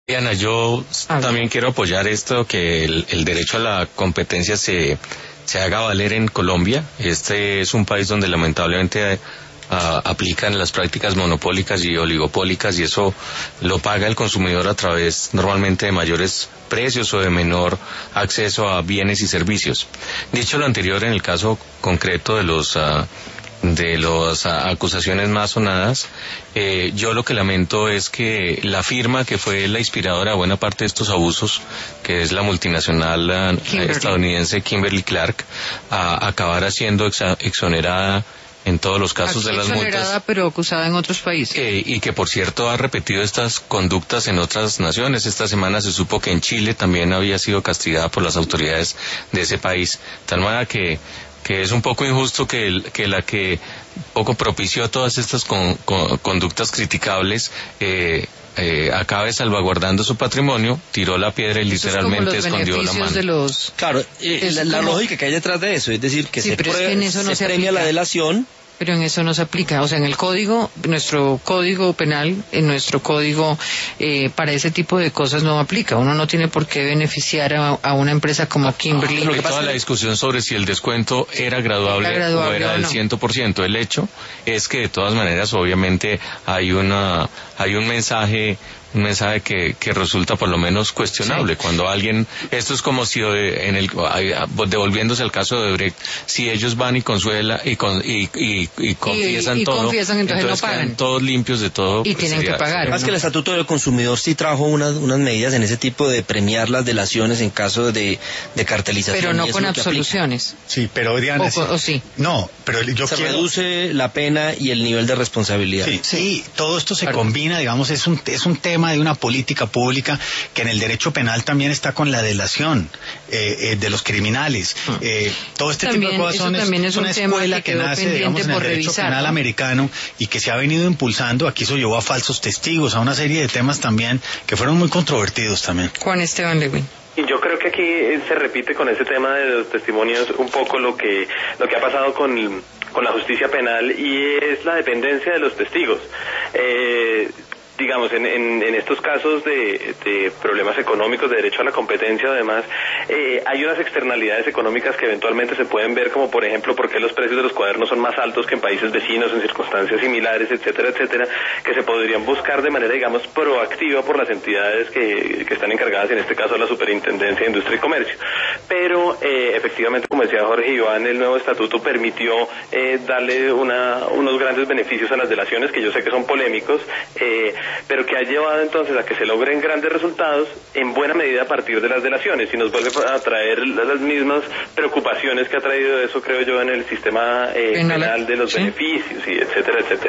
Diana, yo también quiero apoyar esto, que el derecho a la competencia se haga valer en Colombia. Este es un país donde lamentablemente aplican las prácticas monopólicas y oligopólicas, y eso lo paga el consumidor a través normalmente de mayores precios o de menor acceso a bienes y servicios. Dicho lo anterior, en el caso concreto de las acusaciones más sonadas, yo lo que lamento es que la firma que fue la inspiradora de buena parte de estos abusos, que es la multinacional estadounidense Kimberly-Clark, acabara siendo exonerada en todos los casos de las multas, pero acusada en otros países. Y que, por cierto, ha repetido estas conductas en otras naciones. Esta semana se supo que en Chile también había sido castigada por las autoridades de ese país. De tal manera que es un poco injusto que la que poco propició todas estas conductas criticables acabe salvaguardando su patrimonio, tiró la piedra y literalmente escondió la mano. Claro, la lógica que hay detrás de eso, es decir, que se premia la delación. Pero en eso no se aplica, o sea, en el código, nuestro código penal, en nuestro código, para ese tipo de cosas no aplica. Uno no tiene por qué beneficiar a una empresa como Kimberly. Lo que pasa, la discusión sobre si el descuento era graduable o era del 100%. El hecho es que de todas maneras, obviamente, hay un mensaje que resulta por lo menos cuestionable. Sí. Cuando alguien, esto es como si devolviéndose al caso de Odebrecht, si ellos van y consuelan y confiesan todo, confiesan, entonces no pagan, quedan todos limpios de todo y tienen que pagar. Además, que el Estatuto del Consumidor sí trajo unas medidas en ese tipo de premiar las delaciones en caso de cartelización, pero no con absoluciones. Sí, pero Diana, o sí. No, pero se reduce la pena y el nivel de responsabilidad. Sí, todo esto se combina, digamos, es un tema de una política pública que en el derecho penal también está con la delación de los criminales. Todo este tipo de cosas es una escuela que nace, digamos, en el derecho penal americano, y que se ha venido impulsando. Aquí eso llevó a falsos testigos, a una serie de temas también que fueron muy controvertidos también. Juan Esteban Lewin. Y yo creo que aquí se repite con ese tema de los testimonios un poco lo que ha pasado con la justicia penal, y es la dependencia de los testigos. Digamos, en estos casos de problemas económicos, de derecho a la competencia, además, hay unas externalidades económicas que eventualmente se pueden ver, como por ejemplo, por qué los precios de los cuadernos son más altos que en países vecinos, en circunstancias similares, etcétera, etcétera, que se podrían buscar de manera, digamos, proactiva por las entidades que están encargadas, en este caso la Superintendencia de Industria y Comercio. Pero, efectivamente, como decía Jorge Iván, el nuevo estatuto permitió darle unos grandes beneficios a las delaciones, que yo sé que son polémicos, pero que ha llevado entonces a que se logren grandes resultados en buena medida a partir de las delaciones, y nos vuelve a traer las mismas preocupaciones que ha traído eso, creo yo, en el sistema penal de los beneficios, y etcétera, etcétera.